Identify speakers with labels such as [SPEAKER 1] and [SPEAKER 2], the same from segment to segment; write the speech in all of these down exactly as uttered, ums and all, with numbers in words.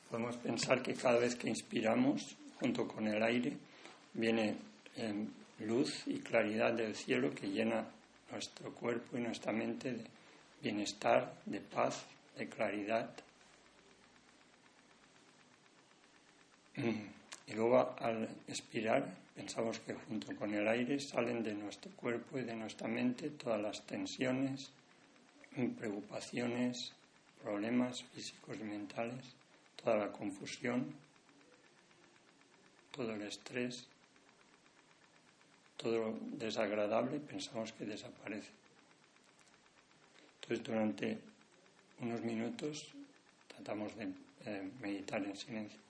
[SPEAKER 1] Podemos pensar que cada vez que inspiramos, junto con el aire, viene eh, luz y claridad del cielo que llena nuestro cuerpo y nuestra mente de bienestar, de paz, de claridad. Y luego al expirar pensamos que junto con el aire salen de nuestro cuerpo y de nuestra mente todas las tensiones, preocupaciones, problemas físicos y mentales, toda la confusión, todo el estrés, todo lo desagradable pensamos que desaparece. Entonces durante unos minutos tratamos de eh, meditar en silencio.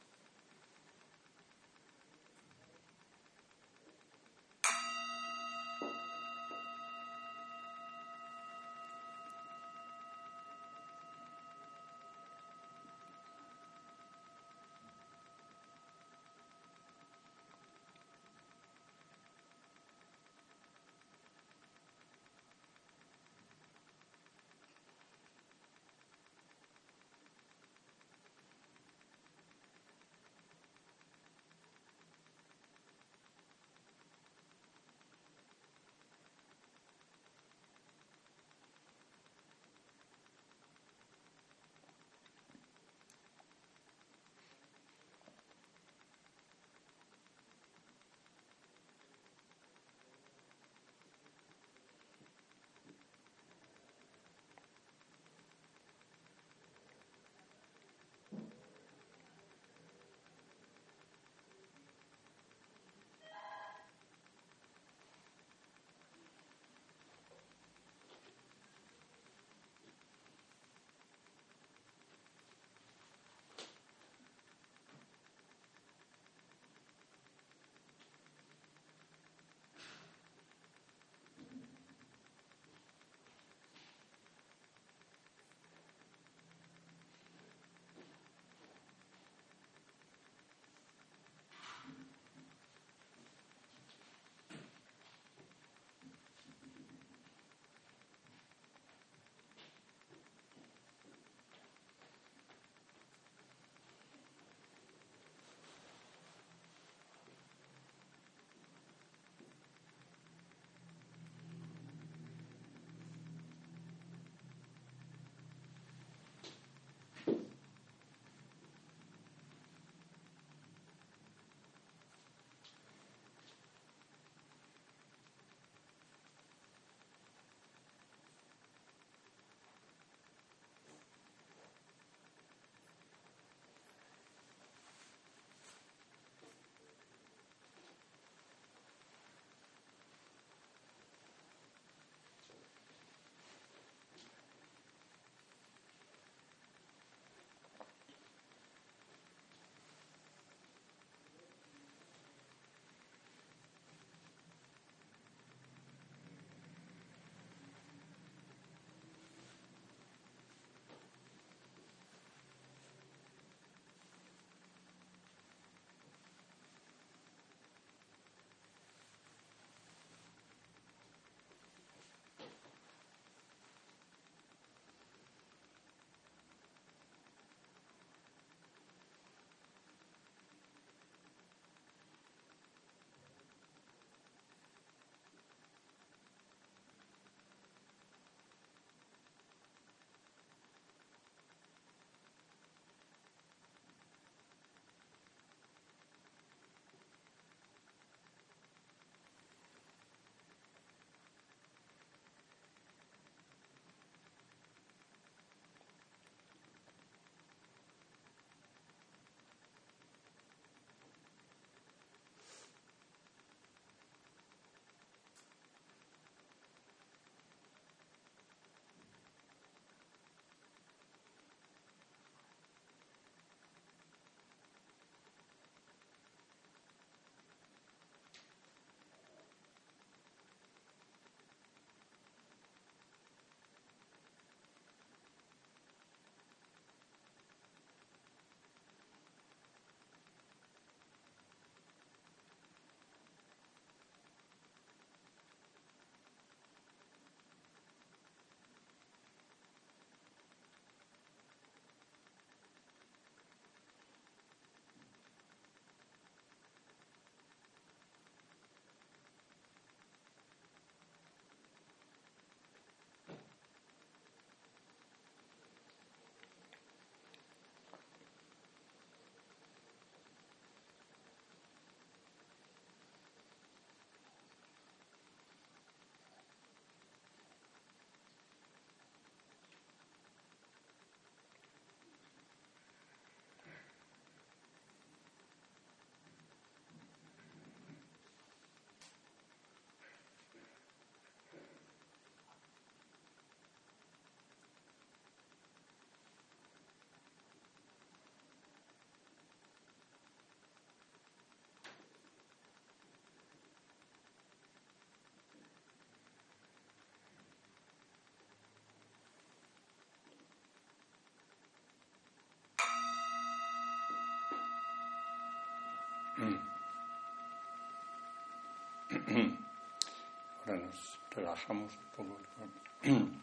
[SPEAKER 1] Ahora nos relajamos un poco el cuerpo.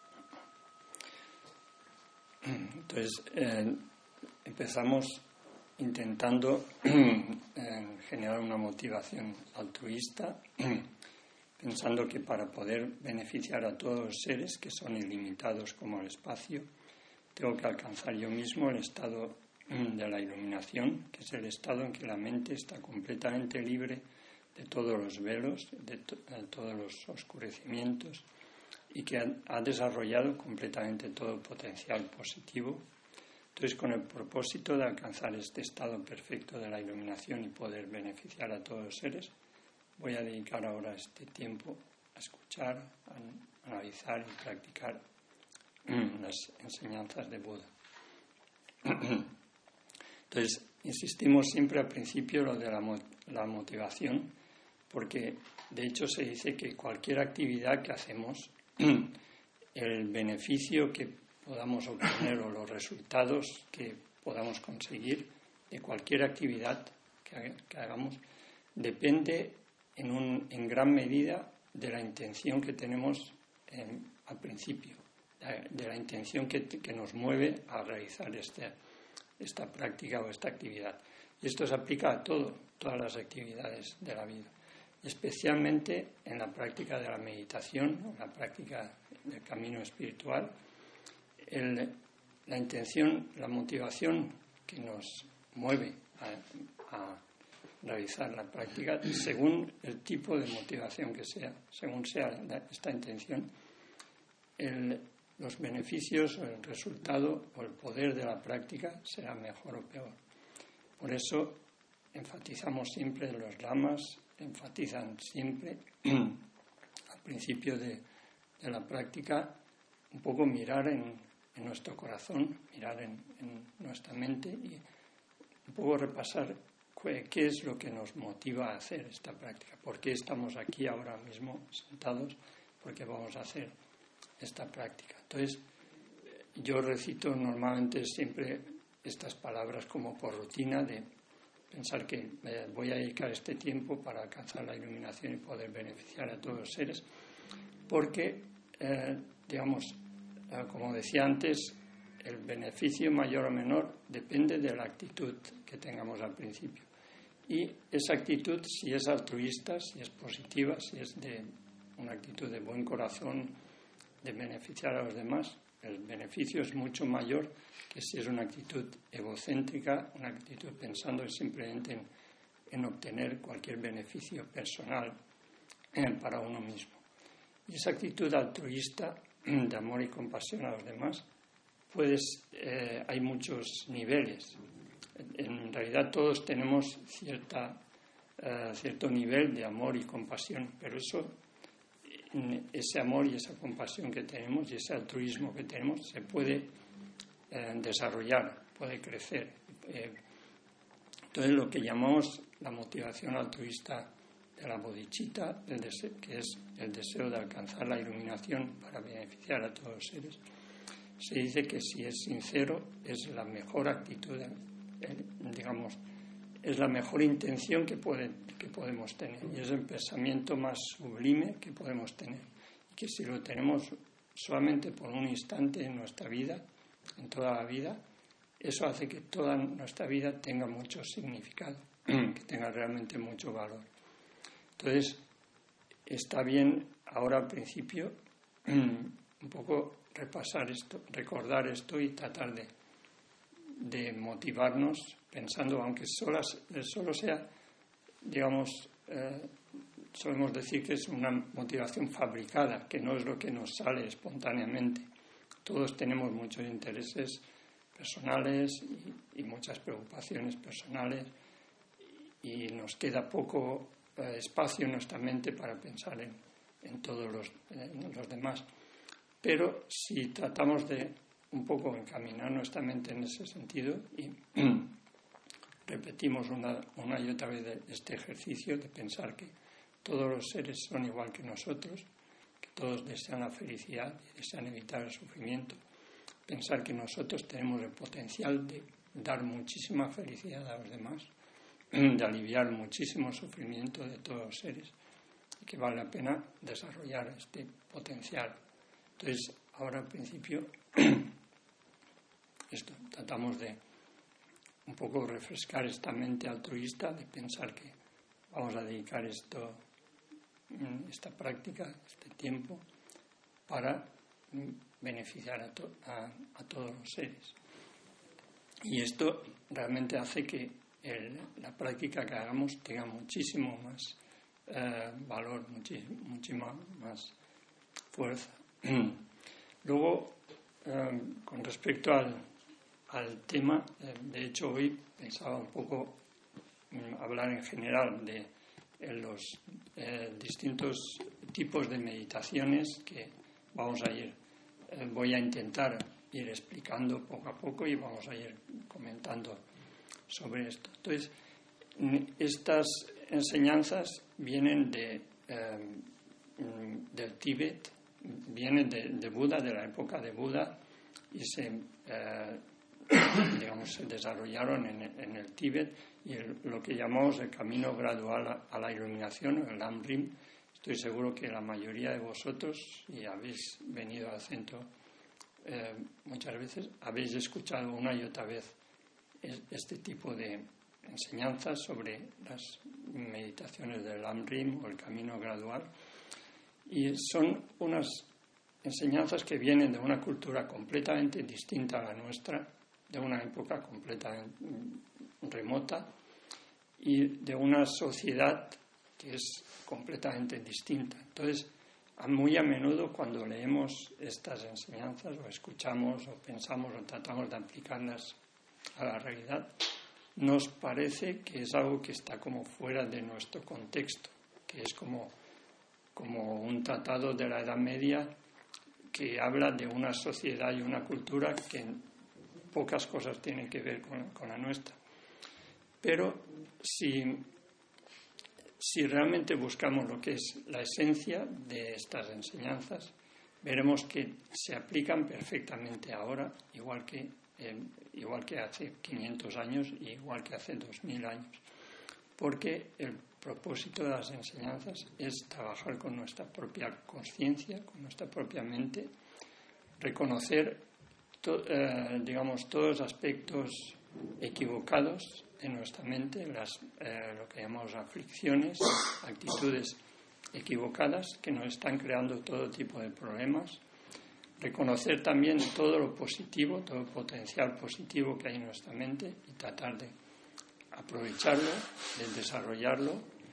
[SPEAKER 1] Entonces, eh, empezamos intentando eh, generar una motivación altruista, pensando que para poder beneficiar a todos los seres, que son ilimitados como el espacio, tengo que alcanzar yo mismo el estado de la iluminación, que es el estado en que la mente está completamente libre de todos los velos, de, to- de todos los oscurecimientos, y que ha, ha desarrollado completamente todo el potencial positivo. Entonces, con el propósito de alcanzar este estado perfecto de la iluminación y poder beneficiar a todos los seres, voy a dedicar ahora este tiempo a escuchar, a analizar y practicar las enseñanzas de Buda. Entonces, insistimos siempre al principio lo de la, la motivación, porque de hecho se dice que cualquier actividad que hacemos, el beneficio que podamos obtener o los resultados que podamos conseguir de cualquier actividad que, que hagamos, depende en, un, en gran medida de la intención que tenemos en, al principio, de la intención que, que nos mueve a realizar este, esta práctica o esta actividad. Y esto se aplica a todo, todas las actividades de la vida, especialmente en la práctica de la meditación, en la práctica del camino espiritual. El, la intención, la motivación que nos mueve a, a realizar la práctica, según el tipo de motivación que sea, según sea la, esta intención, el, los beneficios o el resultado o el poder de la práctica será mejor o peor. Por eso enfatizamos siempre, los lamas enfatizan siempre al principio de, de la práctica un poco mirar en, en nuestro corazón, mirar en, en nuestra mente y un poco repasar qué es lo que nos motiva a hacer esta práctica, por qué estamos aquí ahora mismo sentados, por qué vamos a hacer esta práctica. Entonces, yo recito normalmente siempre estas palabras como por rutina, de pensar que eh, voy a dedicar este tiempo para alcanzar la iluminación y poder beneficiar a todos los seres, porque, eh, digamos, eh, como decía antes, el beneficio mayor o menor depende de la actitud que tengamos al principio. Y esa actitud, si es altruista, si es positiva, si es de una actitud de buen corazón, de beneficiar a los demás, el beneficio es mucho mayor que si es una actitud egocéntrica, una actitud pensando simplemente en, en obtener cualquier beneficio personal eh, para uno mismo. Y esa actitud altruista de amor y compasión a los demás, pues eh, hay muchos niveles. En realidad todos tenemos cierta, eh, cierto nivel de amor y compasión, pero eso, ese amor y esa compasión que tenemos y ese altruismo que tenemos se puede eh, desarrollar, puede crecer. Eh, entonces lo que llamamos la motivación altruista de la bodhicitta, el deseo, que es el deseo de alcanzar la iluminación para beneficiar a todos los seres, se dice que si es sincero es la mejor actitud, digamos, es la mejor intención que, puede, que podemos tener y es el pensamiento más sublime que podemos tener, y que si lo tenemos solamente por un instante en nuestra vida, en toda la vida, eso hace que toda nuestra vida tenga mucho significado, que tenga realmente mucho valor. Entonces, está bien ahora al principio un poco repasar esto, recordar esto y tratar de, de motivarnos pensando, aunque solo, solo sea, digamos, eh, solemos decir que es una motivación fabricada, que no es lo que nos sale espontáneamente. Todos tenemos muchos intereses personales y, y muchas preocupaciones personales y nos queda poco eh, espacio en nuestra mente para pensar en, en todos los, en los demás. Pero si tratamos de un poco encaminar nuestra mente en ese sentido y repetimos una, una y otra vez este ejercicio de pensar que todos los seres son igual que nosotros, que todos desean la felicidad y desean evitar el sufrimiento, pensar que nosotros tenemos el potencial de dar muchísima felicidad a los demás de aliviar muchísimo sufrimiento de todos los seres y que vale la pena desarrollar este potencial. Entonces, ahora al principio, esto, tratamos de un poco refrescar esta mente altruista, de pensar que vamos a dedicar esto, esta práctica, este tiempo, para beneficiar a, to- a, a todos los seres. Y esto realmente hace que el, la práctica que hagamos tenga muchísimo más eh, valor, muchísimo, muchísima más fuerza. Luego, eh, con respecto al, al tema, eh, de hecho hoy pensaba un poco mm, hablar en general de eh, los eh, distintos tipos de meditaciones que vamos a ir, eh, voy a intentar ir explicando poco a poco y vamos a ir comentando sobre esto. Entonces, estas enseñanzas vienen de, eh, del Tíbet, vienen de, de Buda, de la época de Buda, y se, eh, digamos, se desarrollaron en, en el Tíbet, y el, lo que llamamos el camino gradual a, a la iluminación, el Lamrim. Estoy seguro que la mayoría de vosotros, y habéis venido al centro eh, muchas veces, habéis escuchado una y otra vez este tipo de enseñanzas sobre las meditaciones del Lamrim o el camino gradual, y son unas enseñanzas que vienen de una cultura completamente distinta a la nuestra, de una época completamente remota y de una sociedad que es completamente distinta. Entonces, muy a menudo cuando leemos estas enseñanzas o escuchamos o pensamos o tratamos de aplicarlas a la realidad, nos parece que es algo que está como fuera de nuestro contexto, que es como, como un tratado de la Edad Media que habla de una sociedad y una cultura que en pocas cosas tienen que ver con, con la nuestra. Pero si, si realmente buscamos lo que es la esencia de estas enseñanzas, veremos que se aplican perfectamente ahora, igual que Eh, igual que hace quinientos años y igual que hace dos mil años, porque el propósito de las enseñanzas es trabajar con nuestra propia conciencia, con nuestra propia mente, reconocer to, eh, digamos todos los aspectos equivocados de nuestra mente, las, eh, lo que llamamos aflicciones, actitudes equivocadas que nos están creando todo tipo de problemas. Reconocer también todo lo positivo, todo el potencial positivo que hay en nuestra mente y tratar de aprovecharlo, de desarrollarlo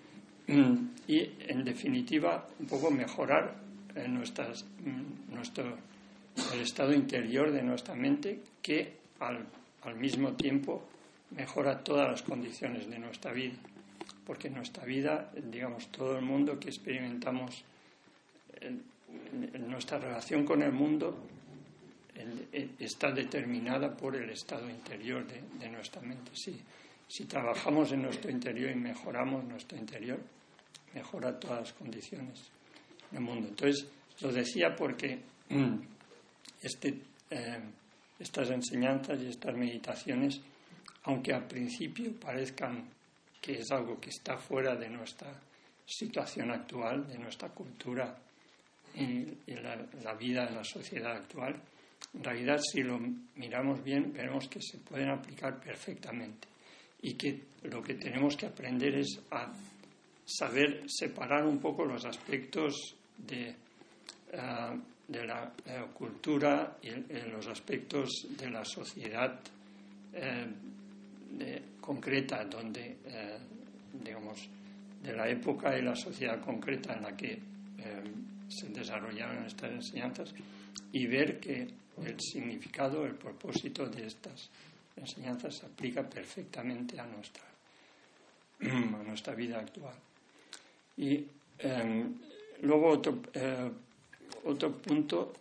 [SPEAKER 1] y, en definitiva, un poco mejorar nuestras, nuestro, el estado interior de nuestra mente, que al, al mismo tiempo mejora todas las condiciones de nuestra vida. Porque en nuestra vida, digamos, todo el mundo que experimentamos, nuestra relación con el mundo está determinada por el estado interior de, de nuestra mente. Si, si trabajamos en nuestro interior y mejoramos nuestro interior, mejora todas las condiciones del mundo. Entonces, lo decía porque este, eh, estas enseñanzas y estas meditaciones, aunque al principio parezcan que es algo que está fuera de nuestra situación actual, de nuestra cultura y, y la, la vida en la sociedad actual, en realidad, si lo miramos bien, veremos que se pueden aplicar perfectamente y que lo que tenemos que aprender es a saber separar un poco los aspectos de, uh, de la uh, cultura y uh, los aspectos de la sociedad uh, de, concreta, donde, uh, digamos, de la época y la sociedad concreta en la que uh, se desarrollaron estas enseñanzas, y ver que el significado, el propósito de estas enseñanzas se aplica perfectamente a nuestra, a nuestra vida actual. Y eh, luego otro, eh, otro punto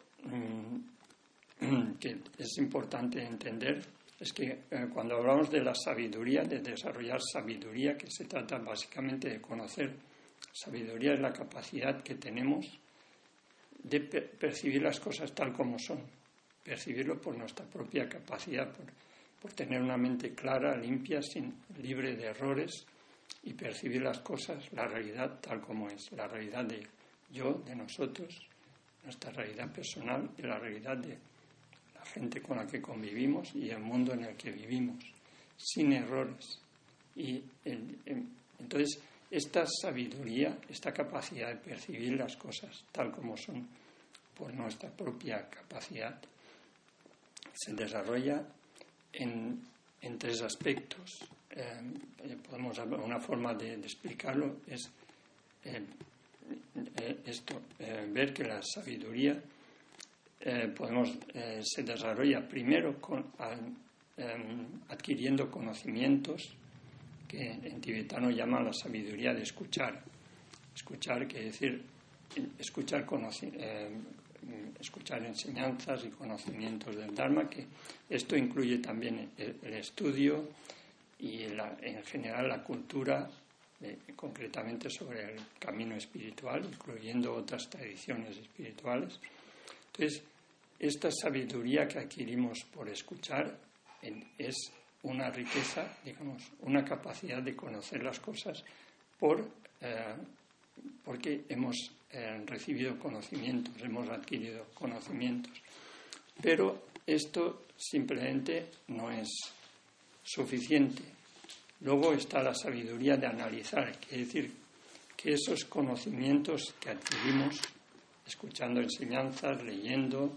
[SPEAKER 1] eh, que es importante entender es que eh, cuando hablamos de la sabiduría, de desarrollar sabiduría, que se trata básicamente de conocer, sabiduría es la capacidad que tenemos de per- percibir las cosas tal como son, percibirlo por nuestra propia capacidad, por por tener una mente clara, limpia, sin, libre de errores y percibir las cosas, la realidad tal como es, la realidad de yo, de nosotros, nuestra realidad personal y la realidad de la gente con la que convivimos y el mundo en el que vivimos, sin errores. Y el, el, entonces, esta sabiduría, esta capacidad de percibir las cosas tal como son por nuestra propia capacidad, se desarrolla en, en tres aspectos. Eh, podemos hablar, una forma de, de explicarlo es eh, eh, esto, eh, ver que la sabiduría eh, podemos, eh, se desarrolla primero con, al, eh, adquiriendo conocimientos que en tibetano llaman la sabiduría de escuchar. Escuchar quiere decir escuchar, conoci- eh, escuchar enseñanzas y conocimientos del Dharma, que esto incluye también el, el estudio y la, en general la cultura, eh, concretamente sobre el camino espiritual, incluyendo otras tradiciones espirituales. Entonces, esta sabiduría que adquirimos por escuchar en, es una riqueza, digamos, una capacidad de conocer las cosas por, eh, porque hemos eh, recibido conocimientos, hemos adquirido conocimientos. Pero esto simplemente no es suficiente. Luego está la sabiduría de analizar, quiere decir que esos conocimientos que adquirimos escuchando enseñanzas, leyendo,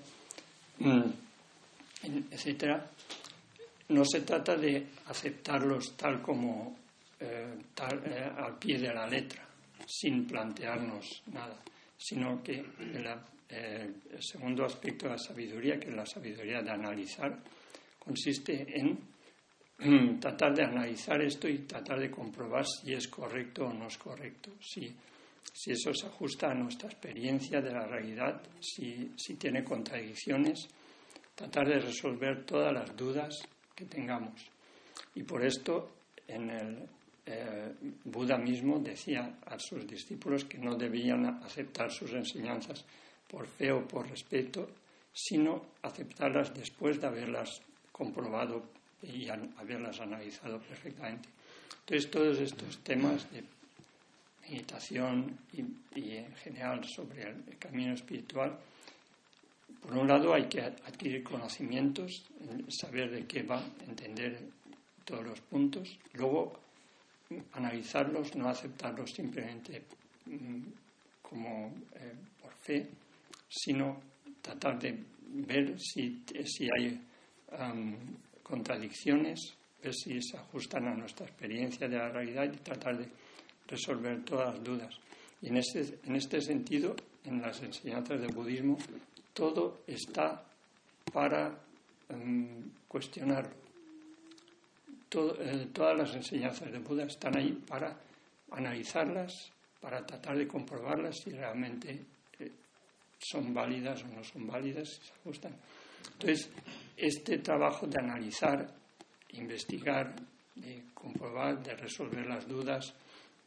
[SPEAKER 1] etcétera, no se trata de aceptarlos tal como eh, tal, eh, al pie de la letra, sin plantearnos nada, sino que la, eh, el segundo aspecto de la sabiduría, que es la sabiduría de analizar, consiste en mm, tratar de analizar esto y tratar de comprobar si es correcto o no es correcto, si, si eso se ajusta a nuestra experiencia de la realidad, si, si tiene contradicciones, tratar de resolver todas las dudas que tengamos. Y por esto en el eh, Buda mismo decía a sus discípulos que no debían aceptar sus enseñanzas por fe o por respeto, sino aceptarlas después de haberlas comprobado y an- haberlas analizado perfectamente. Entonces, todos estos temas de meditación y, y en general sobre el, el camino espiritual, por un lado hay que adquirir conocimientos, saber de qué va, entender todos los puntos, luego analizarlos, no aceptarlos simplemente mm, como eh, por fe, sino tratar de ver si, si hay um, contradicciones, ver si se ajustan a nuestra experiencia de la realidad y tratar de resolver todas las dudas. Y en este, en este sentido, en las enseñanzas del budismo, todo está para um, cuestionarlo. Todo, eh, todas las enseñanzas de Buda están ahí para analizarlas, para tratar de comprobarlas si realmente eh, son válidas o no son válidas, si se ajustan. Entonces, este trabajo de analizar, investigar, de comprobar, de resolver las dudas,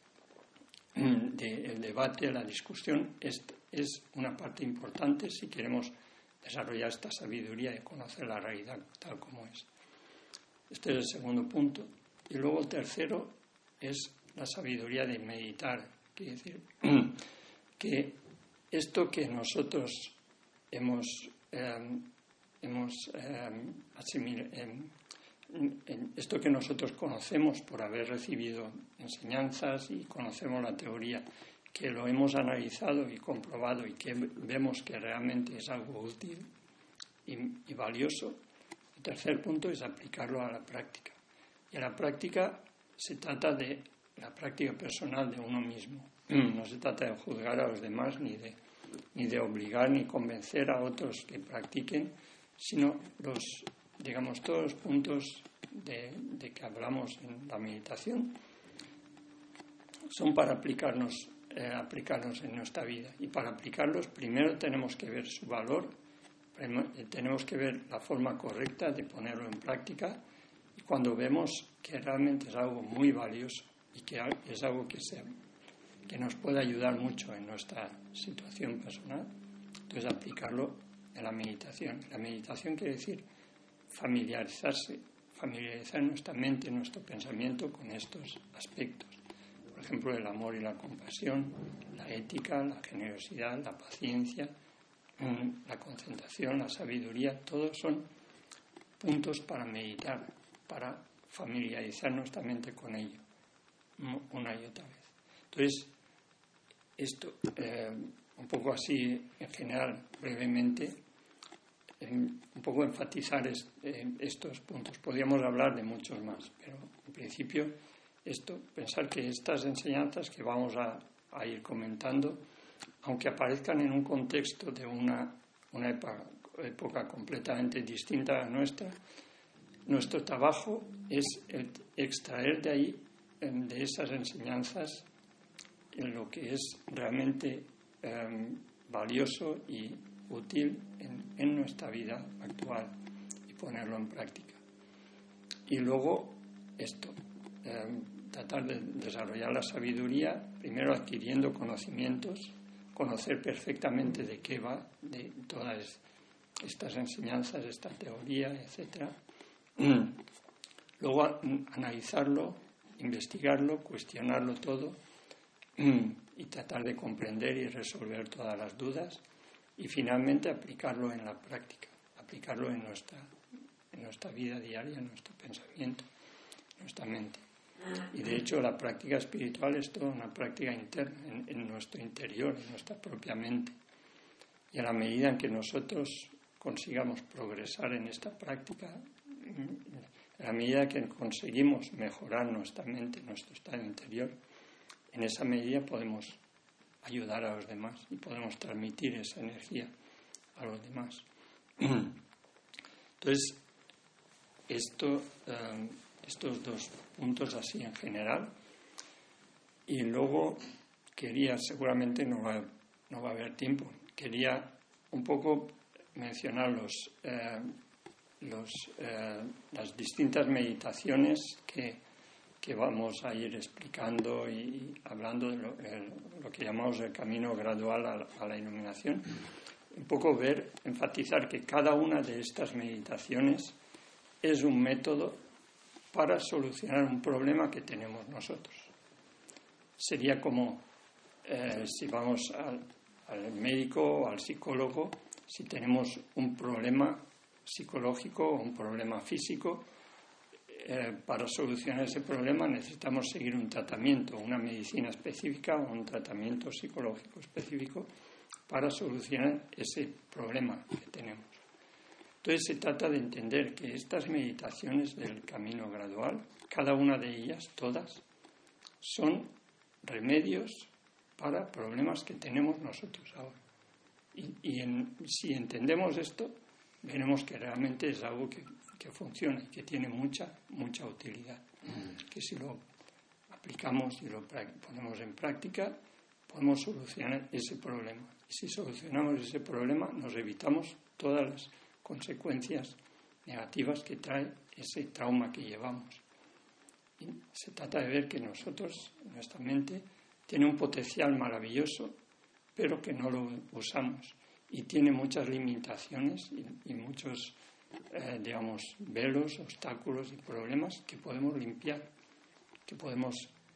[SPEAKER 1] del debate, la discusión, es, es una parte importante si queremos desarrollar esta sabiduría y conocer la realidad tal como es. Este es el segundo punto. Y luego el tercero es la sabiduría de meditar. Quiere decir que esto que nosotros hemos, eh, hemos eh, asimilado, eh, esto que nosotros conocemos por haber recibido enseñanzas y conocemos la teoría, que lo hemos analizado y comprobado y que vemos que realmente es algo útil y, y valioso, el tercer punto es aplicarlo a la práctica. Y a la práctica se trata de la práctica personal de uno mismo. No se trata de juzgar a los demás, ni de, ni de obligar ni convencer a otros que practiquen, sino los, digamos, todos los puntos de, de que hablamos en la meditación son para aplicarnos, eh, aplicarnos en nuestra vida. Y para aplicarlos primero tenemos que ver su valor, tenemos que ver la forma correcta de ponerlo en práctica, y cuando vemos que realmente es algo muy valioso y que es algo que, se, que nos puede ayudar mucho en nuestra situación personal, entonces aplicarlo en la meditación. La meditación quiere decir familiarizarse, familiarizar nuestra mente, nuestro pensamiento con estos aspectos. Por ejemplo, el amor y la compasión, la ética, la generosidad, la paciencia, la concentración, la sabiduría, todos son puntos para meditar, para familiarizar nuestra mente con ello, una y otra vez. Entonces, esto, eh, un poco así, en general, brevemente, eh, un poco enfatizar es, eh, estos puntos. Podríamos hablar de muchos más, pero en principio, esto, pensar que estas enseñanzas que vamos a, a ir comentando, aunque aparezcan en un contexto de una, una época, época completamente distinta a la nuestra, nuestro trabajo es el extraer de ahí, de esas enseñanzas, en lo que es realmente eh, valioso y útil en, en nuestra vida actual y ponerlo en práctica. Y luego esto, eh, tratar de desarrollar la sabiduría, primero adquiriendo conocimientos, conocer perfectamente de qué va, de todas estas enseñanzas, esta teoría, etcétera. Luego a, analizarlo, investigarlo, cuestionarlo todo y tratar de comprender y resolver todas las dudas y finalmente aplicarlo en la práctica, aplicarlo en nuestra, en nuestra vida diaria, en nuestro pensamiento, en nuestra mente. Y de hecho la práctica espiritual es toda una práctica interna, en, en nuestro interior, en nuestra propia mente. Y a la medida en que nosotros consigamos progresar en esta práctica, a la medida que conseguimos mejorar nuestra mente, nuestro estado interior, en esa medida podemos ayudar a los demás y podemos transmitir esa energía a los demás. Entonces, esto, eh, estos dos puntos así en general. Y luego quería, seguramente no va, no va a haber tiempo, quería un poco mencionar los, eh, los, eh, las distintas meditaciones que, que vamos a ir explicando y hablando de lo, el, lo que llamamos el camino gradual a la, a la iluminación. Un poco ver, enfatizar que cada una de estas meditaciones es un método para solucionar un problema que tenemos nosotros. Sería como eh, si vamos al, al médico o al psicólogo, si tenemos un problema psicológico o un problema físico, eh, para solucionar ese problema necesitamos seguir un tratamiento, una medicina específica o un tratamiento psicológico específico para solucionar ese problema que tenemos. Entonces se trata de entender que estas meditaciones del camino gradual, cada una de ellas, todas, son remedios para problemas que tenemos nosotros ahora. Y, y en, si entendemos esto, veremos que realmente es algo que, que funciona y que tiene mucha, mucha utilidad. Mm. Que si lo aplicamos y lo ponemos en práctica, podemos solucionar ese problema. Y si solucionamos ese problema, nos evitamos todas las consecuencias negativas que trae ese trauma que llevamos. Y se trata de ver que nosotros, nuestra mente, tiene un potencial maravilloso, pero que no lo usamos. Y tiene muchas limitaciones y, y muchos, eh, digamos, velos, obstáculos y problemas que podemos limpiar, que podemos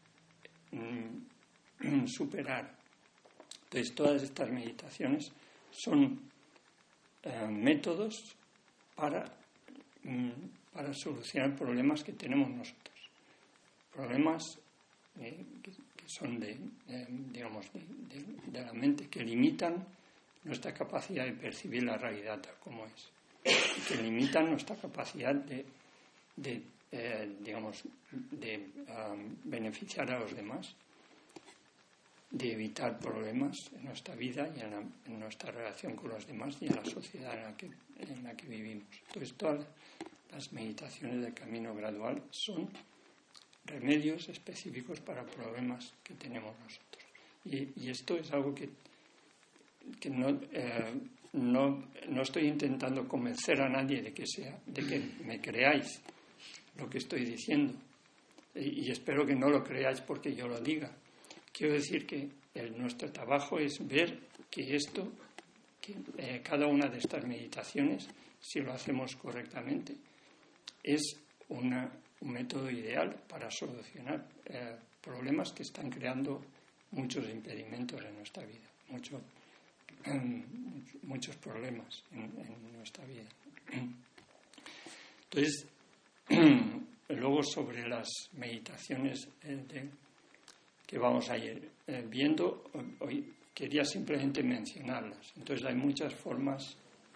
[SPEAKER 1] mm, superar. Entonces, todas estas meditaciones son eh, métodos para, mm, para solucionar problemas que tenemos nosotros. Problemas eh, que, que son de, eh, digamos, de, de, de la mente, que limitan nuestra capacidad de percibir la realidad tal como es, y que limitan nuestra capacidad de, de eh, digamos, de um, beneficiar a los demás, de evitar problemas en nuestra vida y en, la, en nuestra relación con los demás y en la sociedad en la que, en la que vivimos. Entonces, todas las meditaciones del camino gradual son remedios específicos para problemas que tenemos nosotros. Y, y esto es algo que, que no, eh, no, no estoy intentando convencer a nadie de que, sea, de que me creáis lo que estoy diciendo. Y, y espero que no lo creáis porque yo lo diga. Quiero decir que el, nuestro trabajo es ver que esto, que eh, cada una de estas meditaciones, si lo hacemos correctamente, es una, un método ideal para solucionar eh, problemas que están creando muchos impedimentos en nuestra vida, mucho, eh, muchos problemas en, en nuestra vida. Entonces, luego sobre las meditaciones eh, de, que vamos a ir eh, viendo, hoy quería simplemente mencionarlas. Entonces hay muchas formas,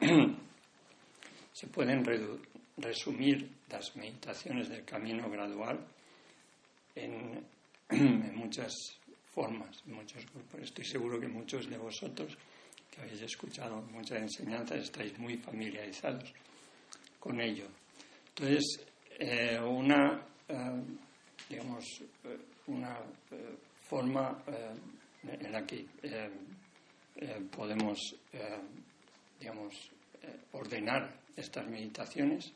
[SPEAKER 1] se pueden redu- resumir las meditaciones del camino gradual en, en muchas formas, en muchos grupos. Estoy seguro que muchos de vosotros que habéis escuchado muchas enseñanzas estáis muy familiarizados con ello. Entonces, eh, una, eh, digamos, una eh, forma eh, en la que eh, eh, podemos, eh, digamos, eh, ordenar estas meditaciones.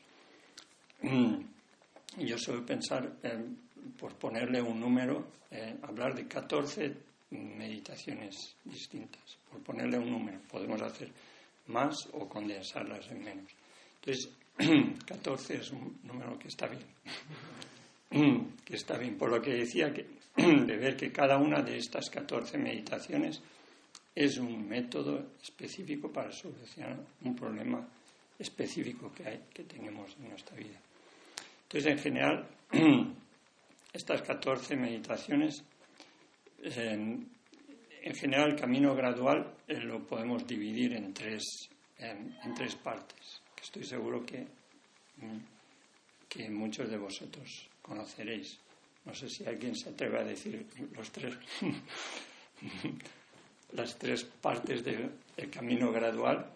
[SPEAKER 1] Yo suelo pensar, eh, por ponerle un número, eh, hablar de catorce meditaciones distintas. Por ponerle un número, podemos hacer más o condensarlas en menos. Entonces, catorce es un número que está bien, que está bien. Por lo que decía que de ver que cada una de estas catorce meditaciones es un método específico para solucionar un problema específico que hay, que tenemos en nuestra vida. Entonces, en general, estas catorce meditaciones, en, en general, el camino gradual eh, lo podemos dividir en tres, en, en tres partes, que estoy seguro que, que muchos de vosotros conoceréis. No sé si alguien se atreve a decir los tres, las tres partes del, del camino gradual.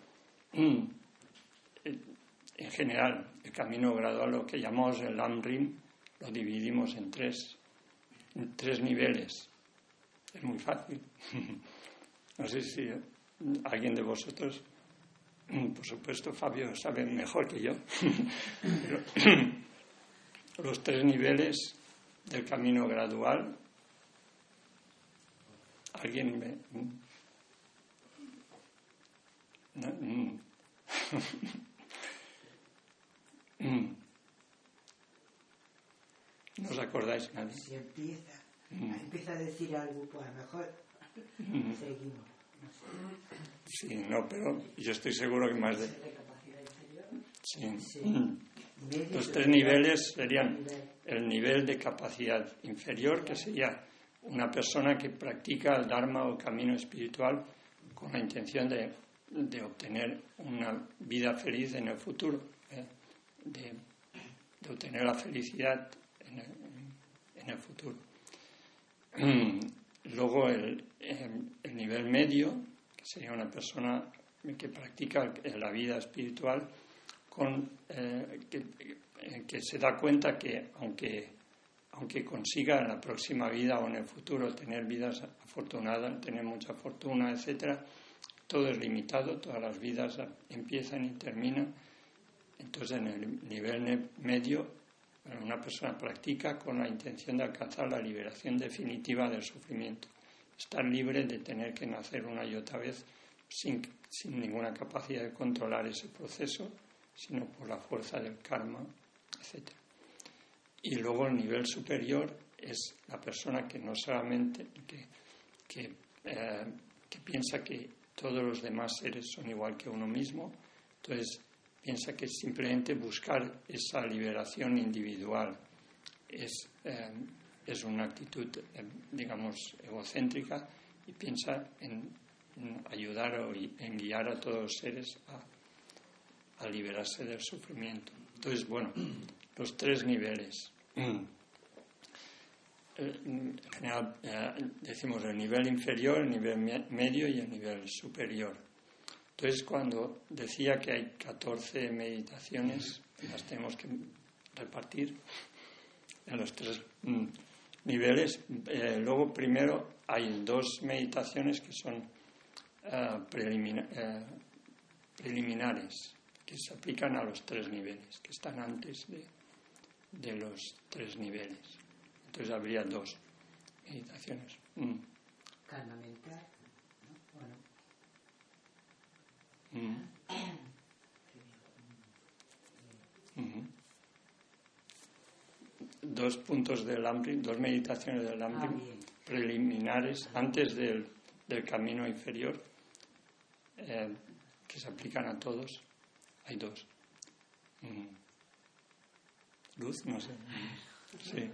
[SPEAKER 1] En general, el camino gradual, lo que llamamos el Lamrim, lo dividimos en tres, en tres niveles. Es muy fácil. No sé si alguien de vosotros, por supuesto, Fabio sabe mejor que yo, pero los tres niveles del camino gradual, ¿alguien me...? No, ¿no os acordáis nadie?
[SPEAKER 2] Si empieza, mm. empieza a decir algo, pues a lo mejor mm. seguimos. No sé.
[SPEAKER 1] Sí, no, pero yo estoy seguro que más de... Sí. Sí. Mm. Los tres niveles serían el nivel de capacidad inferior, que sería una persona que practica el Dharma o camino espiritual con la intención de, de obtener una vida feliz en el futuro, ¿eh? de, de obtener la felicidad en el, en el futuro. Luego el, el, el nivel medio, que sería una persona que practica la vida espiritual con eh, que, que se da cuenta que aunque, aunque consiga en la próxima vida o en el futuro tener vidas afortunadas, tener mucha fortuna, etcétera, todo es limitado, todas las vidas empiezan y terminan. Entonces, en el nivel medio, una persona practica con la intención de alcanzar la liberación definitiva del sufrimiento, estar libre de tener que nacer una y otra vez sin, sin ninguna capacidad de controlar ese proceso, sino por la fuerza del karma, etcétera. Y luego el nivel superior es la persona que no solamente que, que, eh, que piensa que todos los demás seres son igual que uno mismo, entonces piensa que simplemente buscar esa liberación individual es, eh, es una actitud, eh, digamos, egocéntrica, y piensa en, en ayudar o en guiar a todos los seres a, a liberarse del sufrimiento. Entonces, bueno, los tres niveles. En general, eh, decimos el nivel inferior, el nivel medio y el nivel superior. Entonces, cuando decía que hay catorce meditaciones, las tenemos que repartir en los tres mm, niveles. Eh, luego, primero, hay dos meditaciones que son uh, prelimina, eh, preliminares, que se aplican a los tres niveles, que están antes de, de los tres niveles. Entonces, habría dos meditaciones. Mm.
[SPEAKER 2] Calma mental, ¿no? Bueno.
[SPEAKER 1] Mm. Mm-hmm. dos puntos del Lamrim, dos meditaciones del Lamrim
[SPEAKER 2] ah,
[SPEAKER 1] preliminares antes del, del camino inferior, eh, que se aplican a todos. Hay dos. Mm. Luz, no sé. Sí.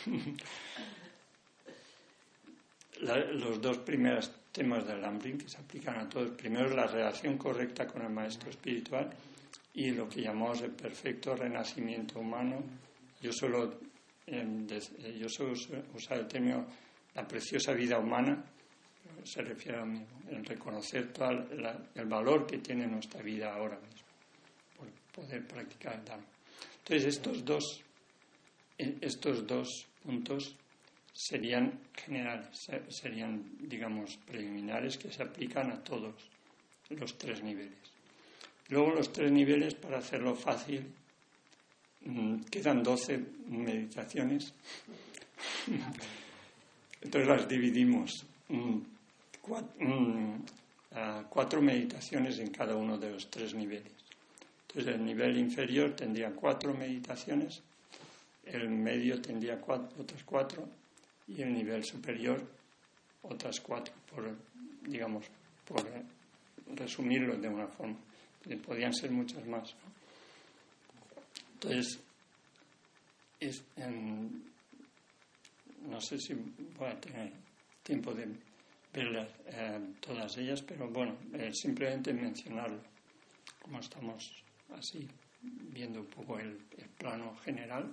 [SPEAKER 1] La, los dos primeros temas del Lamrim que se aplican a todos. Primero es la relación correcta con el maestro espiritual y lo que llamamos el perfecto renacimiento humano. Yo suelo, eh, yo suelo usar el término la preciosa vida humana, se refiere a lo mismo, en reconocer todo la, el valor que tiene nuestra vida ahora mismo, por poder practicar el Dharma. Entonces, estos dos, estos dos puntos serían generales, serían, digamos, preliminares que se aplican a todos los tres niveles. Luego los tres niveles, para hacerlo fácil, quedan doce meditaciones. Entonces las dividimos. Cuatro meditaciones en cada uno de los tres niveles. Entonces el nivel inferior tendría cuatro meditaciones, el medio tendría cuatro, otras cuatro, y el nivel superior otras cuatro, por, digamos, por resumirlo de una forma. Podrían ser muchas más, ¿no? Entonces, es, eh, no sé si voy a tener tiempo de verlas eh, todas ellas, pero bueno, eh, simplemente mencionarlo, como estamos así viendo un poco el, el plano general.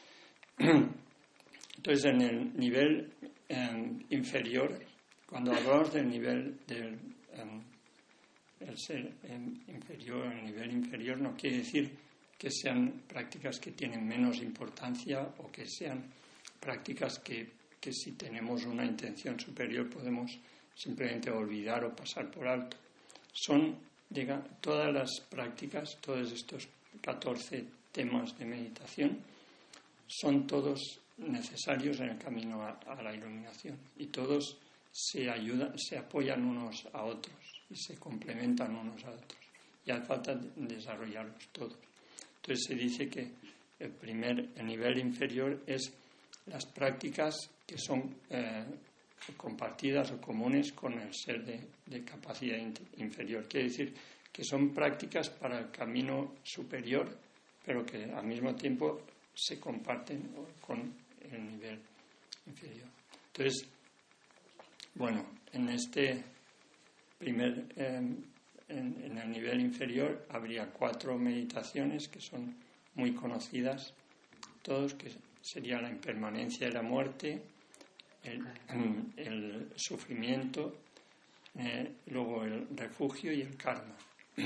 [SPEAKER 1] Entonces, en el nivel eh, inferior, cuando hablamos del nivel del eh, el ser eh, inferior, el nivel inferior, no quiere decir que sean prácticas que tienen menos importancia o que sean prácticas que, que si tenemos una intención superior podemos simplemente olvidar o pasar por alto. Son, diga, todas las prácticas, todos estos catorce temas de meditación, son todos necesarios en el camino a, a la iluminación y todos se ayudan, se apoyan unos a otros y se complementan unos a otros y hace falta desarrollarlos todos. Entonces se dice que el primer, el nivel inferior es las prácticas que son eh, compartidas o comunes con el ser de, de capacidad inferior. Quiere decir que son prácticas para el camino superior, pero que al mismo tiempo se comparten con el nivel inferior. Entonces, bueno, en este primer, eh, en, en el nivel inferior habría cuatro meditaciones que son muy conocidas, todos, que sería la impermanencia de la muerte, el, el sufrimiento, eh, luego el refugio y el karma.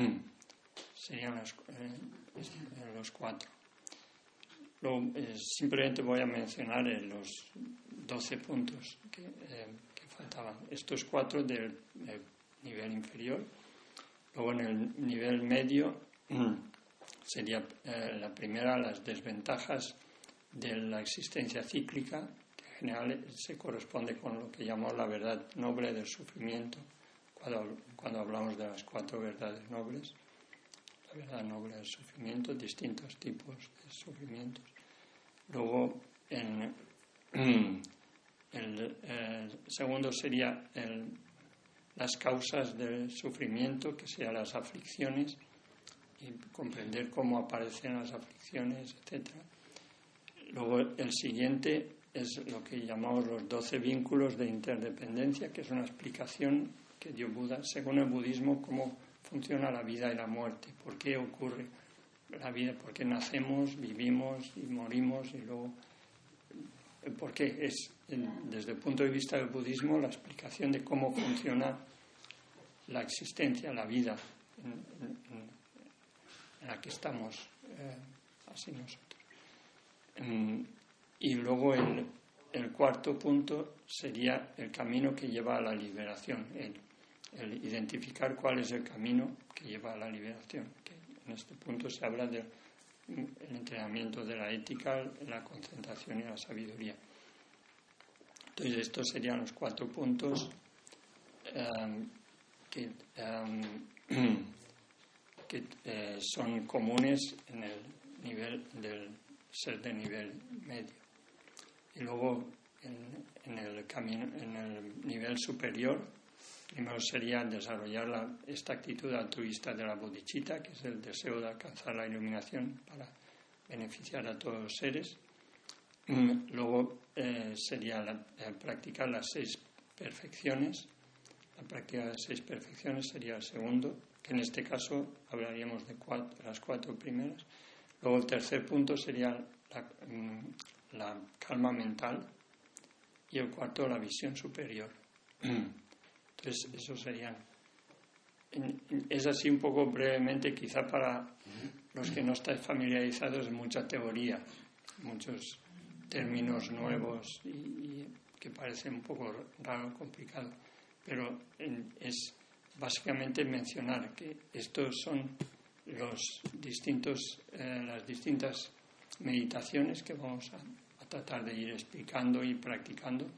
[SPEAKER 1] Serían los, eh, los cuatro. Luego, eh, simplemente voy a mencionar eh, los doce puntos que, eh, que faltaban. Estos cuatro del, del nivel inferior. Luego en el nivel medio sería eh, la primera, las desventajas de la existencia cíclica, que en general se corresponde con lo que llamamos la verdad noble del sufrimiento, cuando, cuando hablamos de las cuatro verdades nobles. La verdad noble del sufrimiento, distintos tipos de sufrimientos. Luego, en, el, el segundo sería el, las causas del sufrimiento, que sean las aflicciones, y comprender cómo aparecen las aflicciones, etcétera. Luego, el siguiente es lo que llamamos los doce vínculos de interdependencia, que es una explicación que dio Buda, según el budismo, cómo funciona la vida y la muerte, por qué ocurre la vida, por qué nacemos, vivimos y morimos, y luego por qué es, desde el punto de vista del budismo, la explicación de cómo funciona la existencia, la vida en, en, en la que estamos eh, así nosotros. Um, y luego el, el cuarto punto sería el camino que lleva a la liberación, el el identificar cuál es el camino que lleva a la liberación. Que en este punto se habla del entrenamiento de la ética, la concentración y la sabiduría. Entonces, estos serían los cuatro puntos um, que, um, que eh, son comunes en el nivel del ser de nivel medio. y luego en, en, el camino, en el nivel superior, primero sería desarrollar la, esta actitud altruista de la bodhicitta, que es el deseo de alcanzar la iluminación para beneficiar a todos los seres. Luego eh, sería la, eh, practicar las seis perfecciones. La práctica de las seis perfecciones sería el segundo, que en este caso hablaríamos de cuatro, las cuatro primeras. Luego el tercer punto sería la, la calma mental y el cuarto la visión superior. Entonces, eso serían. Es así un poco brevemente, quizá para los que no estáis familiarizados, en mucha teoría, muchos términos nuevos y, y que parecen un poco raro, complicado, pero en, es básicamente mencionar que estos son los distintos, eh, las distintas meditaciones que vamos a, a tratar de ir explicando y practicando.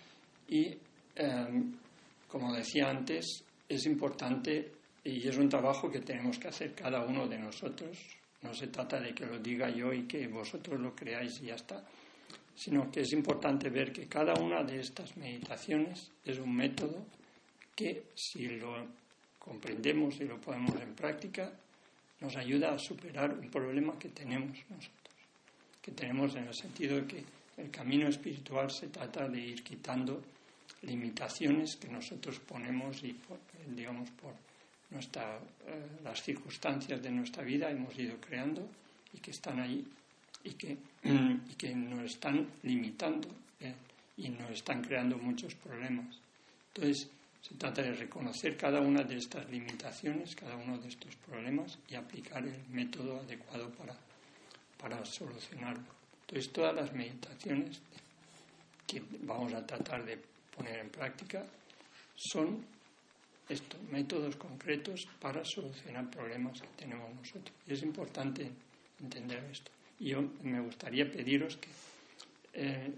[SPEAKER 1] Y eh, como decía antes, es importante y es un trabajo que tenemos que hacer cada uno de nosotros. No se trata de que lo diga yo y que vosotros lo creáis y ya está, sino que es importante ver que cada una de estas meditaciones es un método que, si lo comprendemos y lo ponemos en práctica, nos ayuda a superar un problema que tenemos nosotros, que tenemos en el sentido de que el camino espiritual se trata de ir quitando limitaciones que nosotros ponemos y, por, digamos, por nuestra, eh, las circunstancias de nuestra vida hemos ido creando y que están ahí y que, y que nos están limitando eh, y nos están creando muchos problemas. Entonces, se trata de reconocer cada una de estas limitaciones, cada uno de estos problemas y aplicar el método adecuado para, para solucionarlo. Entonces, todas las meditaciones que vamos a tratar de poner en práctica son estos métodos concretos para solucionar problemas que tenemos nosotros. Y es importante entender esto. Y yo me gustaría pediros que eh,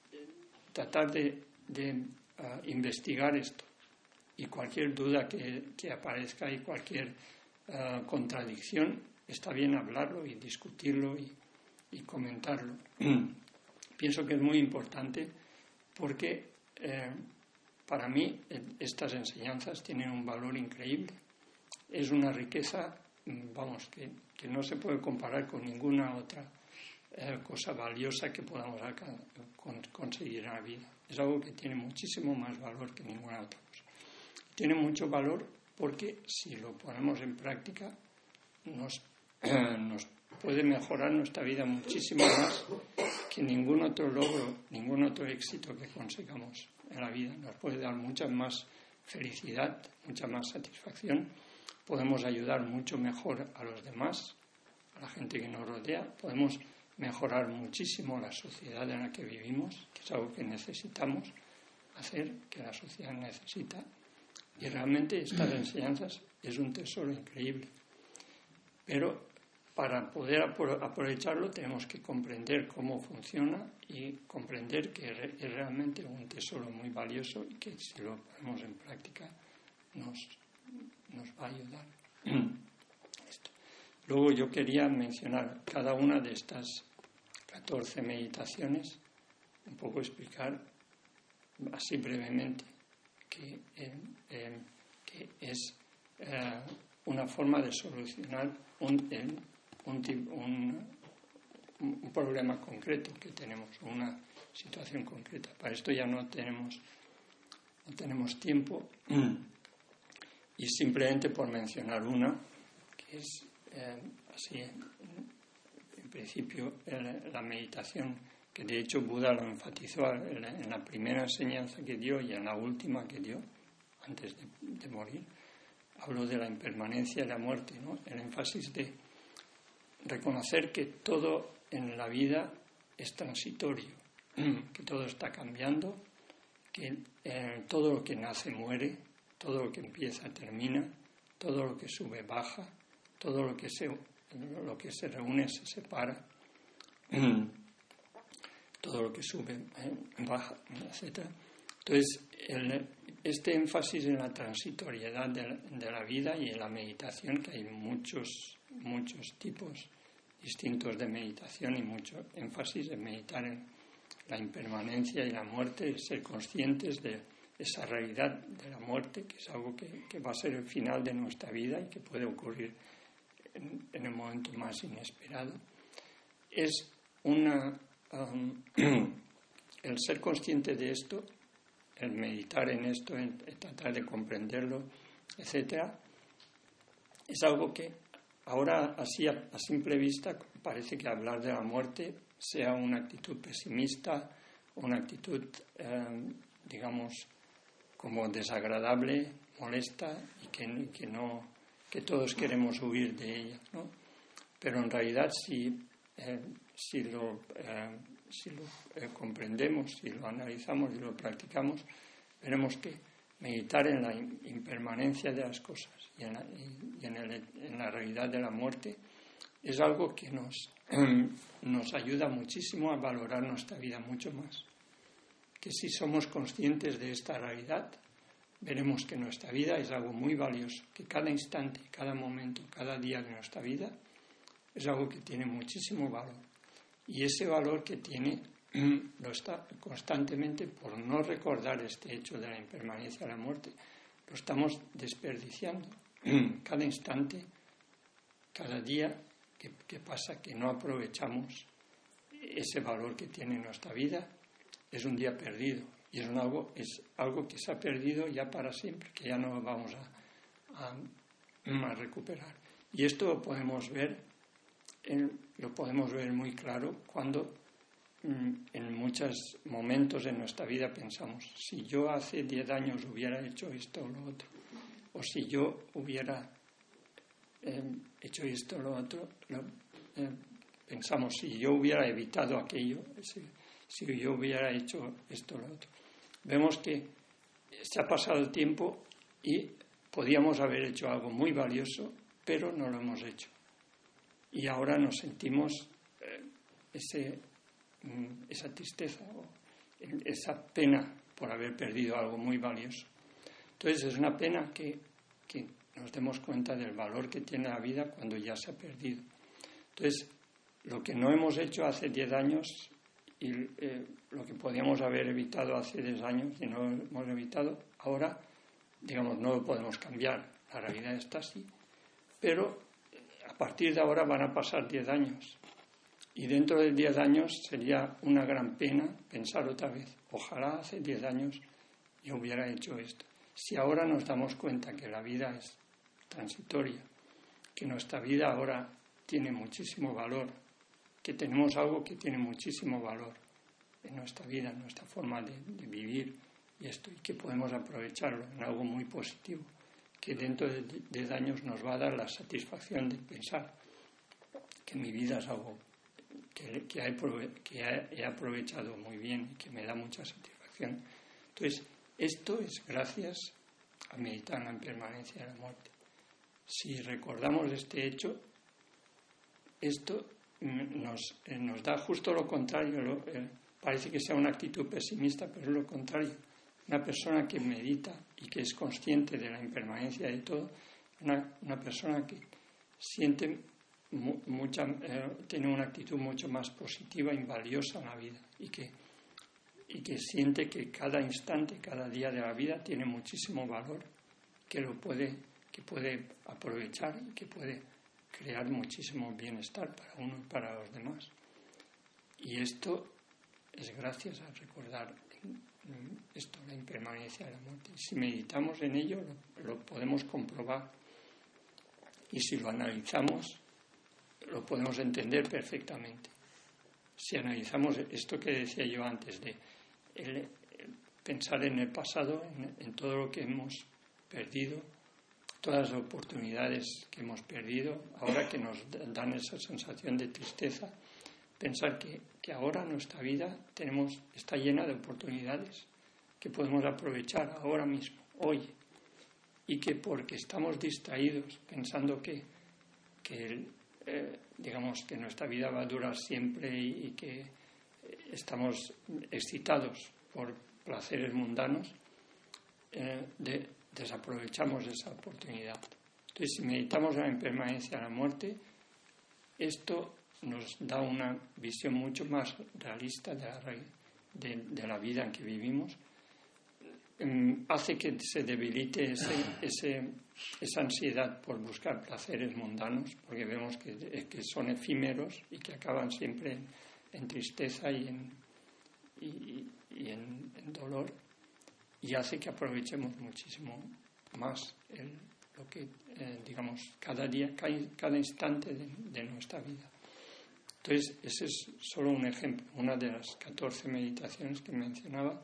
[SPEAKER 1] tratar de, de uh, investigar esto. Y cualquier duda que, que aparezca y cualquier uh, contradicción, está bien hablarlo y discutirlo y, y comentarlo. Pienso que es muy importante porque eh, para mí estas enseñanzas tienen un valor increíble. Es una riqueza, vamos, que, que no se puede comparar con ninguna otra eh, cosa valiosa que podamos alcanzar, con, conseguir en la vida. Es algo que tiene muchísimo más valor que ninguna otra cosa. Tiene mucho valor porque si lo ponemos en práctica nos, eh, nos puede mejorar nuestra vida muchísimo más que ningún otro logro, ningún otro éxito que consigamos en la vida. Nos puede dar mucha más felicidad, mucha más satisfacción. Podemos ayudar mucho mejor a los demás, a la gente que nos rodea. Podemos mejorar muchísimo la sociedad en la que vivimos, que es algo que necesitamos hacer, que la sociedad necesita. Y realmente estas enseñanzas es un tesoro increíble. Pero para poder aprovecharlo tenemos que comprender cómo funciona y comprender que es realmente un tesoro muy valioso y que si lo ponemos en práctica nos, nos va a ayudar. Esto. Luego yo quería mencionar cada una de estas catorce meditaciones, un poco explicar así brevemente que, eh, eh, que es eh, una forma de solucionar un, eh, un, un, un problema concreto que tenemos, una situación concreta. Para esto ya no tenemos, no tenemos tiempo y simplemente por mencionar una, que es eh, así, en principio, el, la meditación, que de hecho Buda lo enfatizó en la, en la primera enseñanza que dio y en la última que dio, antes de, de morir. Habló de la impermanencia y la muerte, ¿no? El énfasis de reconocer que todo en la vida es transitorio, que todo está cambiando, que eh, todo lo que nace muere, todo lo que empieza termina, todo lo que sube baja, todo lo que se, lo que se reúne se separa, todo lo que sube eh, baja, etcétera. Entonces, el, este énfasis en la transitoriedad de la, de la vida y en la meditación, que hay muchos, muchos tipos distintos de meditación y mucho énfasis en meditar en la impermanencia y la muerte, ser conscientes de esa realidad de la muerte, que es algo que, que va a ser el final de nuestra vida y que puede ocurrir en, en el momento más inesperado. Es una... Um, el ser consciente de esto, el meditar en esto, el, el tratar de comprenderlo, etcétera, es algo que ahora, así a, a simple vista, parece que hablar de la muerte sea una actitud pesimista, una actitud, eh, digamos, como desagradable, molesta y que, que, no, que todos queremos huir de ella, ¿no? Pero en realidad, si, eh, si lo, eh, si lo eh, comprendemos, si lo analizamos y lo practicamos, veremos que meditar en la impermanencia de las cosas y en la, y en el, en la realidad de la muerte es algo que nos, nos ayuda muchísimo a valorar nuestra vida mucho más. Que si somos conscientes de esta realidad, veremos que nuestra vida es algo muy valioso, que cada instante, cada momento, cada día de nuestra vida es algo que tiene muchísimo valor. Y ese valor que tiene lo está constantemente, por no recordar este hecho de la impermanencia de la muerte, lo estamos desperdiciando. Cada instante, cada día que, que pasa, que no aprovechamos ese valor que tiene nuestra vida, es un día perdido. Y es, un algo, es algo que se ha perdido ya para siempre, que ya no lo vamos a, a, a recuperar. Y esto lo podemos ver, en, lo podemos ver muy claro cuando en muchos momentos en nuestra vida pensamos, si yo hace diez años hubiera hecho esto o lo otro, o si yo hubiera eh, hecho esto o lo otro, lo, eh, pensamos, si yo hubiera evitado aquello, si, si yo hubiera hecho esto o lo otro. Vemos que se ha pasado el tiempo y podíamos haber hecho algo muy valioso, pero no lo hemos hecho. Y ahora nos sentimos eh, ese... esa tristeza o esa pena por haber perdido algo muy valioso. Entonces es una pena que, que nos demos cuenta del valor que tiene la vida cuando ya se ha perdido. Entonces, lo que no hemos hecho hace diez años y eh, lo que podíamos haber evitado hace diez años y no lo hemos evitado, ahora, digamos, no lo podemos cambiar. La realidad está así. Pero a partir de ahora van a pasar diez años. Y dentro de diez años sería una gran pena pensar otra vez, ojalá hace diez años yo hubiera hecho esto. Si ahora nos damos cuenta que la vida es transitoria, que nuestra vida ahora tiene muchísimo valor, que tenemos algo que tiene muchísimo valor en nuestra vida, en nuestra forma de, de vivir y esto, y que podemos aprovecharlo en algo muy positivo, que dentro de diez años nos va a dar la satisfacción de pensar que mi vida es algo Que, que, he, que he aprovechado muy bien y que me da mucha satisfacción. Entonces, esto es gracias a meditar en la impermanencia de la muerte. Si recordamos este hecho, esto nos, nos da justo lo contrario. Lo, eh, parece que sea una actitud pesimista, pero es lo contrario. Una persona que medita y que es consciente de la impermanencia de todo, una, una persona que siente Mucha, eh, tiene una actitud mucho más positiva y valiosa en la vida y que, y que siente que cada instante, cada día de la vida tiene muchísimo valor, que lo puede, que puede aprovechar y que puede crear muchísimo bienestar para uno y para los demás. Y esto es gracias a recordar esto, la impermanencia de la muerte. Si meditamos en ello, lo, lo podemos comprobar, y si lo analizamos, lo podemos entender perfectamente. Si analizamos esto que decía yo antes, de el, el pensar en el pasado, en, en todo lo que hemos perdido, todas las oportunidades que hemos perdido, ahora que nos dan esa sensación de tristeza, pensar que, que ahora nuestra vida tenemos, está llena de oportunidades que podemos aprovechar ahora mismo, hoy, y que porque estamos distraídos pensando que, que el Eh, digamos que nuestra vida va a durar siempre y, y que estamos excitados por placeres mundanos, eh, de, desaprovechamos esa oportunidad. Entonces, si meditamos en la impermanencia de la muerte, esto nos da una visión mucho más realista de la, de, de la vida en que vivimos, hace que se debilite ese, ese, esa ansiedad por buscar placeres mundanos, porque vemos que, que son efímeros y que acaban siempre en, en tristeza y en, y, y en, en dolor, y hace que aprovechemos muchísimo más el, lo que, eh, digamos, cada día, cada, cada instante de, de nuestra vida. Entonces, ese es solo un ejemplo, una de las catorce meditaciones que mencionaba.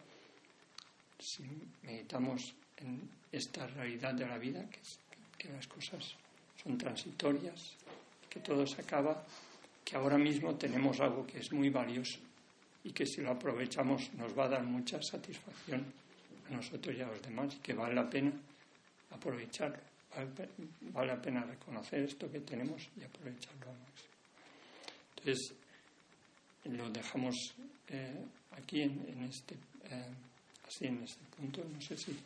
[SPEAKER 1] Si meditamos en esta realidad de la vida, que, es, que las cosas son transitorias, que todo se acaba, que ahora mismo tenemos algo que es muy valioso y que si lo aprovechamos nos va a dar mucha satisfacción a nosotros y a los demás, y que vale la pena aprovecharlo, vale, vale la pena reconocer esto que tenemos y aprovecharlo al máximo. Entonces, lo dejamos eh, aquí en, en este... Eh, así en este punto. No sé si,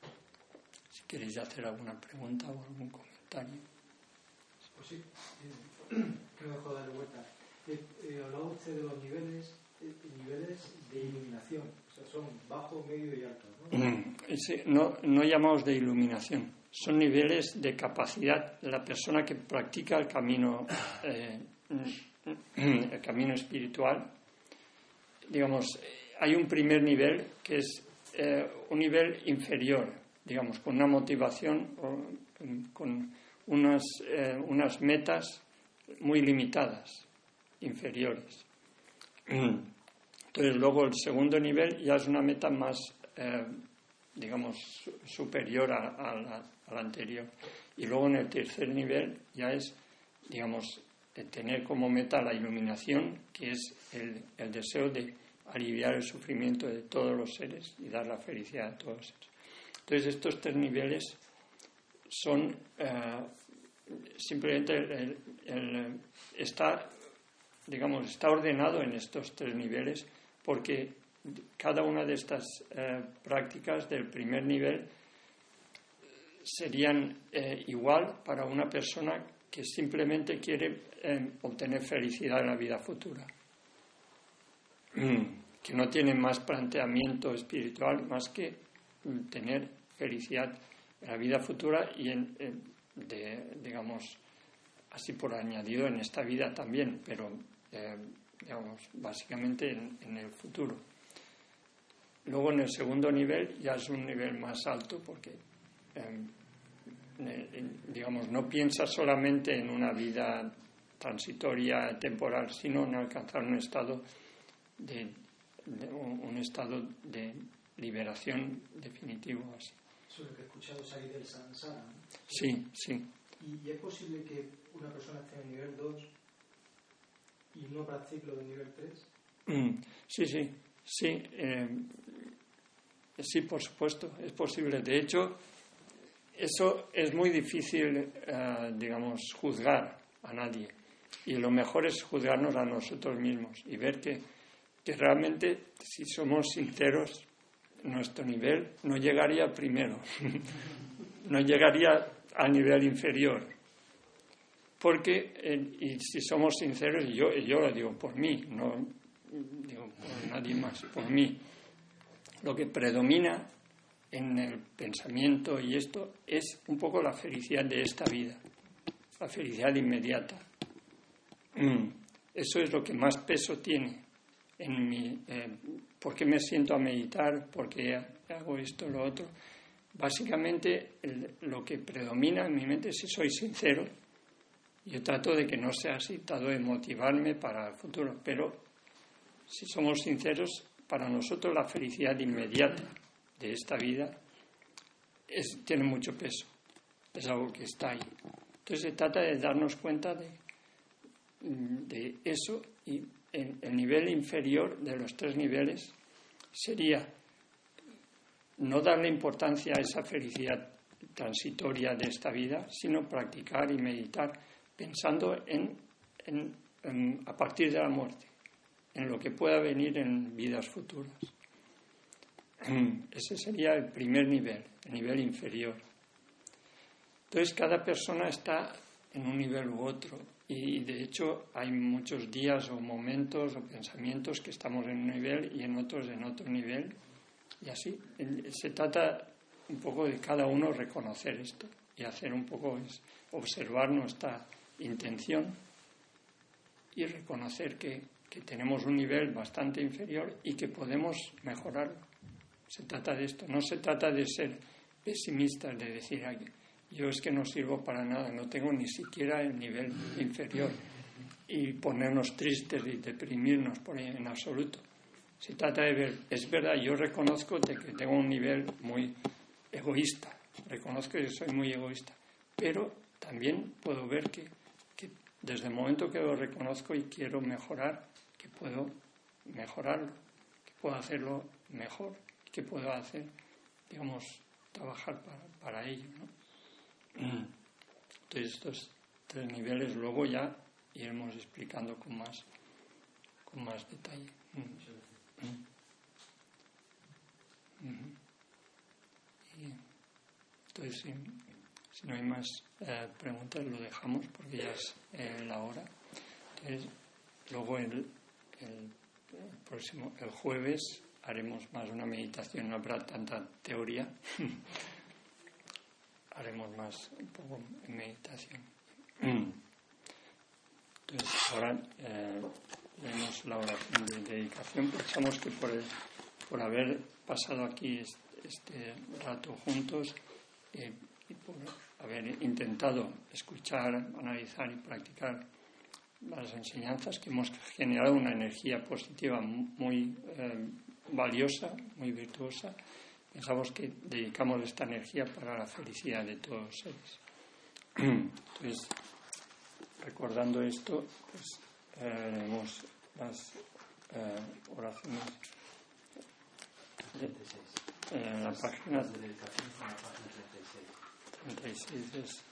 [SPEAKER 1] si queréis hacer alguna pregunta o algún comentario.
[SPEAKER 3] Pues sí, eh, que me dejo darle vuelta. Eh, eh, hablaba usted de los niveles, eh, niveles de iluminación, o sea, son bajo, medio y alto, ¿no?
[SPEAKER 1] Mm, ese, no, no llamamos de iluminación, son niveles de capacidad. La persona que practica el camino, eh, el camino espiritual, digamos, hay un primer nivel que es eh, un nivel inferior, digamos, con una motivación o con unas, eh, unas metas muy limitadas, inferiores. Entonces, luego el segundo nivel ya es una meta más, eh, digamos, su, superior a, a, la, a la anterior. Y luego en el tercer nivel ya es, digamos, de tener como meta la iluminación, que es el, el deseo de aliviar el sufrimiento de todos los seres y dar la felicidad a todos los seres. Entonces, estos tres niveles son eh, simplemente el, el, el, está, digamos, está ordenado en estos tres niveles, porque cada una de estas eh, prácticas del primer nivel serían eh, igual para una persona que simplemente quiere eh, obtener felicidad en la vida futura, que no tiene más planteamiento espiritual más que tener felicidad en la vida futura y en, en de, digamos, así por añadido en esta vida también, pero eh, digamos, básicamente en, en el futuro. Luego en el segundo nivel ya es un nivel más alto porque eh, digamos, no piensa solamente en una vida transitoria, temporal, sino en alcanzar un estado de, de un, un estado de liberación definitivo, así.
[SPEAKER 3] Eso es lo que he escuchado, salir del samsara, ¿no?
[SPEAKER 1] Sí, sí.
[SPEAKER 3] ¿Y, ¿Y es posible que una persona esté en el nivel dos y no practique lo del nivel tres?
[SPEAKER 1] Mm, sí, sí, sí. Eh, sí, por supuesto, es posible. De hecho, eso es muy difícil, eh, digamos, juzgar a nadie. Y lo mejor es juzgarnos a nosotros mismos y ver que, que realmente, si somos sinceros, nuestro nivel no llegaría primero, no llegaría al nivel inferior. Porque, eh, y si somos sinceros, y yo, y yo lo digo por mí, no digo por nadie más, por mí, lo que predomina en el pensamiento y esto es un poco la felicidad de esta vida, la felicidad inmediata. Eso es lo que más peso tiene en mi, eh, ¿por qué me siento a meditar? ¿Por qué hago esto, lo otro? Básicamente el, lo que predomina en mi mente, si soy sincero, yo trato de que no sea así, trato de motivarme para el futuro, pero si somos sinceros, para nosotros la felicidad inmediata de esta vida es, tiene mucho peso, es algo que está ahí. Entonces se trata de darnos cuenta de, de eso, y el, el nivel inferior de los tres niveles sería no darle importancia a esa felicidad transitoria de esta vida, sino practicar y meditar pensando en, en, en a partir de la muerte, en lo que pueda venir en vidas futuras. Ese sería el primer nivel, el nivel inferior. Entonces cada persona está en un nivel u otro Y de hecho hay muchos días o momentos o pensamientos que estamos en un nivel y en otros en otro nivel. Y así, se trata un poco de cada uno reconocer esto y hacer un poco, es observar nuestra intención y reconocer que, que tenemos un nivel bastante inferior y que podemos mejorarlo. Se trata de esto, no se trata de ser pesimistas, de decir, ay, yo es que no sirvo para nada, no tengo ni siquiera el nivel inferior, y ponernos tristes y deprimirnos por ahí, en absoluto. Se trata de ver, es verdad, yo reconozco de que tengo un nivel muy egoísta, reconozco que soy muy egoísta, pero también puedo ver que, que desde el momento que lo reconozco y quiero mejorar, que puedo mejorarlo, que puedo hacerlo mejor, que puedo hacer, digamos, trabajar para, para ello, ¿no? Entonces estos tres niveles luego ya iremos explicando con más, con más detalle. Y entonces, si, si no hay más eh, preguntas, lo dejamos porque ya es eh, la hora. Entonces, luego el, el, el próximo, el jueves, haremos más una meditación, no habrá tanta teoría. Haremos más un poco en meditación. Entonces, ahora eh, leemos la oración de dedicación. Pensamos que por, el, por haber pasado aquí este, este rato juntos eh, y por haber intentado escuchar, analizar y practicar las enseñanzas, que hemos generado una energía positiva muy eh, valiosa, muy virtuosa. Pensamos que dedicamos esta energía para la felicidad de todos los seres. Entonces, recordando esto, pues eh, leemos las eh, oraciones de, en la página treinta y seis. Es,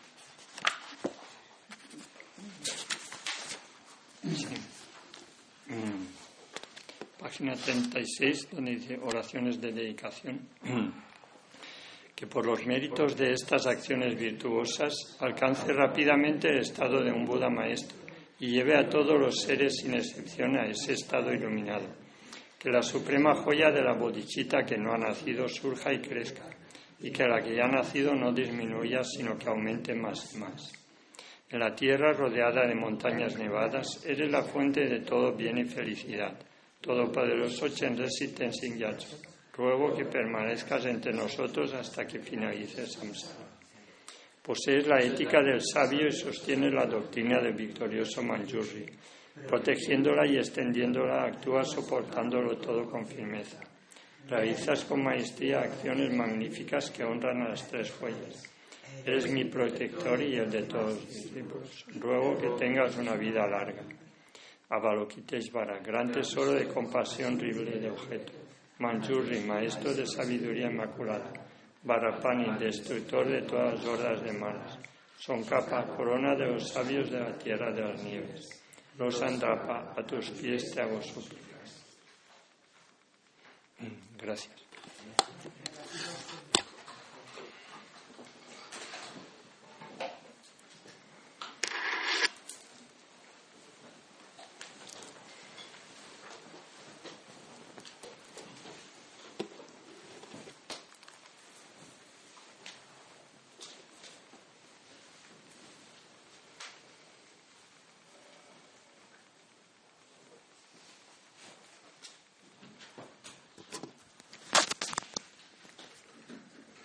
[SPEAKER 1] sí. Mm. Página treinta y seis, donde dice oraciones de dedicación, que por los méritos de estas acciones virtuosas alcance rápidamente el estado de un Buda maestro y lleve a todos los seres sin excepción a ese estado iluminado. Que la suprema joya de la bodhicitta que no ha nacido surja y crezca, y que la que ya ha nacido no disminuya, sino que aumente más y más. En la tierra rodeada de montañas nevadas, eres la fuente de todo bien y felicidad. Todopoderoso Chenrezig Tenzin Gyatso, ruego que permanezcas entre nosotros hasta que finalice el samsara. Posees la ética del sabio y sostienes la doctrina del victorioso Manjusri. Protegiéndola y extendiéndola, actúas soportándolo todo con firmeza. Realizas con maestría acciones magníficas que honran a las tres fuerzas. Eres mi protector y el de todos los discípulos. Ruego que tengas una vida larga. Avalokiteshvara, gran tesoro de compasión libre de objeto. Manjusri, maestro de sabiduría inmaculada. Vajrapani, destructor de todas las hordas de malas. Tsongkhapa, corona de los sabios de la tierra de las nieves. Losandrapa, a tus pies te hago súplicas. Gracias.